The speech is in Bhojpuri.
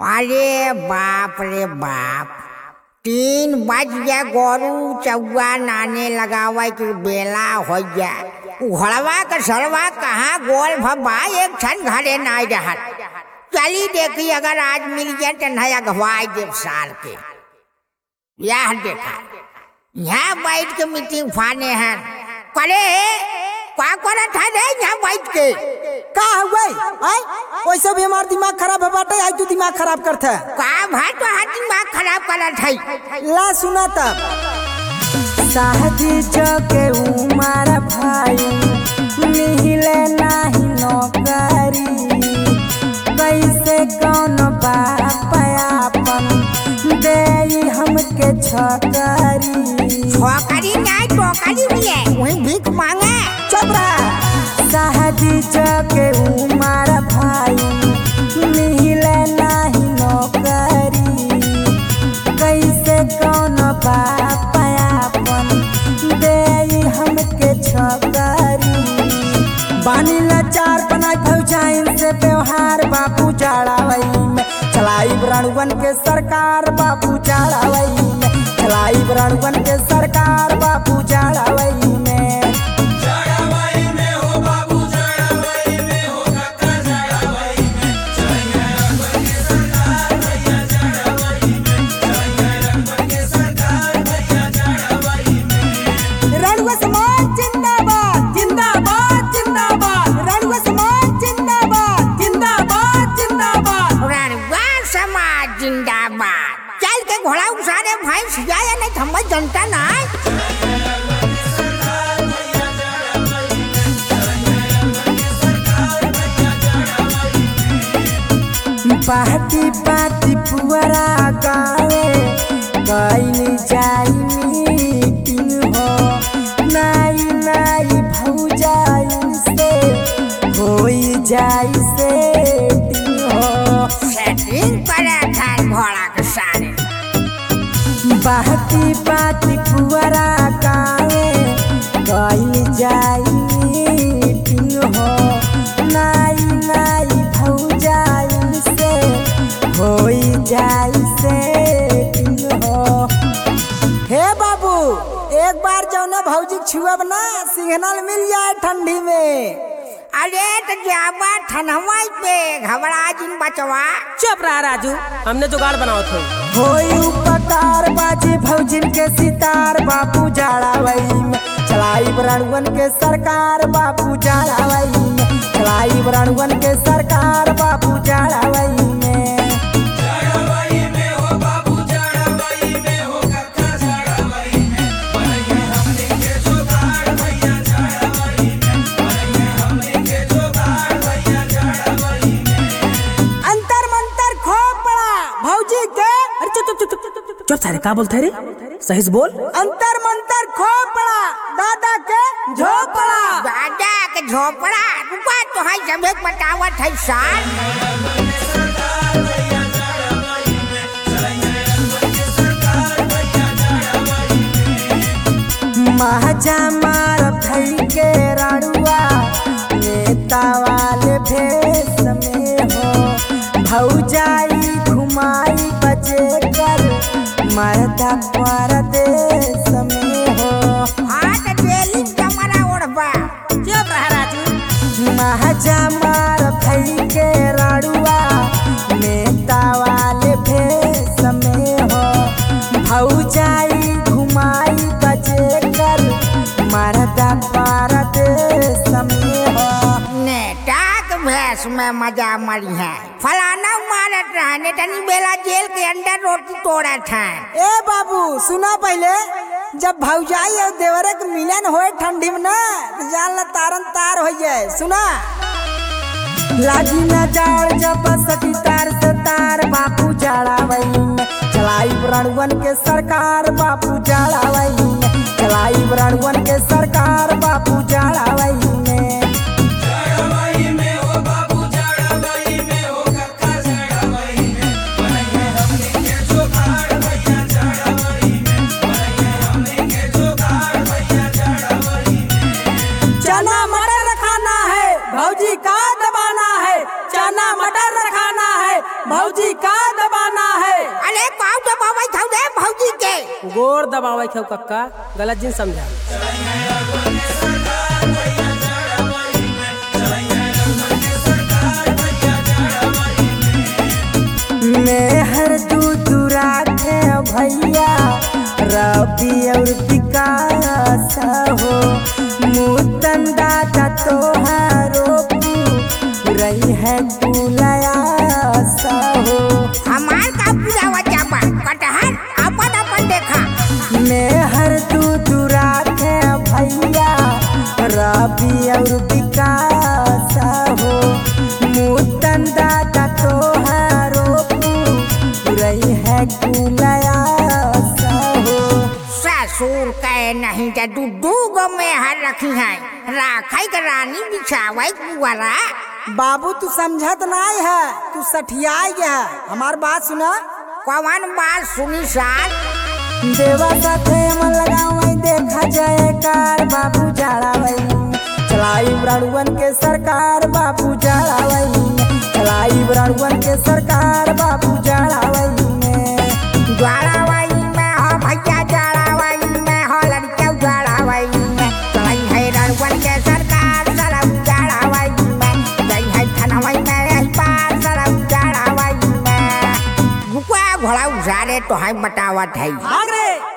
अरे बाप रे बाप, 3 बज गया। गोरू चौआ नाने लगावा के बेला हो गया। घड़वा का सरवा कहाँ गोल भबा एक क्षण घरे ना रहा। चली देखी अगर आज मिल गया तो नया गवाई देव साल के। यह देखा यहाँ बैठ के मीटिंग फाने हैं करे क्या करा था रे यहाँ बैठ के का हुए वैसे भी हमार दिमाग खराब है बाटे। आज तू दिमाग खराब करता है का भाई तो हाथ दिमाग खराब करत है। ला सुना तब शादी जगे उमर भाई मिले नहीं नौकरी कैसे कौन बाप अपन दे हमके छकरी छोकरी नहीं टोकरी मिले वही भीख मांगे। चुप रहा। शादी जगे उमर भाई मिले नहीं नौकरी कैसे कौन बाप अपन दे हमके छकरी बानी लाचार बनाई भौजाइन से व्यवहार बापू चढ़ावई में चलाई ब्राह्मण के सरकार बापू चढ़ावई में चलाई ब्राह्मण के सरकार बापू चढ़ावई में जिंदाबाद। चल के घोड़ा उसारे भाई सिजाया नहीं थम जनता ना। पार्टी पार्टी पुअरा गावे कैली जाई मीटिंग हो नाई नाई भौजाई से होई जाई सेटिंग हो सेटिंग करे था घोड़ा के सारे। पार्टी पार्टी पुअरा गावे कैली जाई मीटिंग हो नाई नाई भौजाई से होई जाई सेटिंग हो। हे बाबू एक बार जौने भौजी छुअब ना सिग्नल मिल जाए ठंडी में। अरे तो जावा ठनवाई पे घबरा जिन बचवा। चुप रहा राजू, हमने जुगाड़ बनाओ थे। होई उपकार बाजी भौजिन के सितार बापू जाड़ावई में चलाई ब्राह्मण के सरकार बापू जाड़ावई में चलाई ब्राह्मण के सरकार बापू जाड़ावई में। चुप सारे का बोलते रे, सही से बोल। अंतर मंतर खो पड़ा दादा के झोपड़ा। दादा के झोपड़ा रुपा तो है जब एक बतावत है साल। महाजा मार भई के राड़ुआ नेता वाले भेष में हो भौजाई घुमाई बजे कर मरदा परदेश में हो। हाथ जेली कमरा ओढ़बा। चुप रहा राजू। महाजा मार भई के राड़ुआ नेता वाले भेष में हो भौजाई घुमाई बजे कर मरदा परदेश में हो। नेता के भेष में मजा मरी है। फलाना मारत रहने तनी बेला जेल के अंदर रोटी तोड़ा था। ए बाबू सुना पहले जब भौजाई और देवरे के मिलन होए ठंडी में ना तो जान ला तारन तार हो जाए। सुना लागी ना जाड़ जब सटी तार से तार बापू जाड़ावई में चलाई ब्राह्मण के सरकार बापू जाड़ावई में चलाई ब्राह्मण के सरकार बापू जाड़ावई में। चना मटर खाना है भौजी का दबाना है, चना मटर खाना है भौजी का दबाना है? अरे काऊ दबावै था दे भौजी के। गोर दबावे खे कक्का, गलत जिन समझा। मेहर दूरा थे भैया रवि और विकास हो, मुतन दादा तोहारो रही है कुलयास हो। हमार का पूरा वजह बा कटहर अपन अपन देखा। मेहर दूरा थे भैया रवि और विकास हो, मुतन दादा तोहारो रही है कुलयास हो। ससुर कहे नहीं के दू गो में हर रखी है, राखई के रानी बिछावै कुवरा। बाबू तू समझत नहीं है, तू सठियाई है। हमार बात सुना। कौन बात सुनी साल? देवा साथे मन लगावई देखा जयकार बाबू जड़ावई, चलाई ब्राह्मण के सरकार बाबू जड़ावई, चलाई ब्राह्मण के सरकार बाबू जड़ावई में। जड़ावई में हो भैया, जड़ावई में हो लड़के, जड़ावई में चलाई है रणवन के सरकार सरब जड़ावई में, गई है थनवई में यही पार सरब जड़ावई में। गुआ घोड़ा उजारे तो है बतावत है। भाग रे।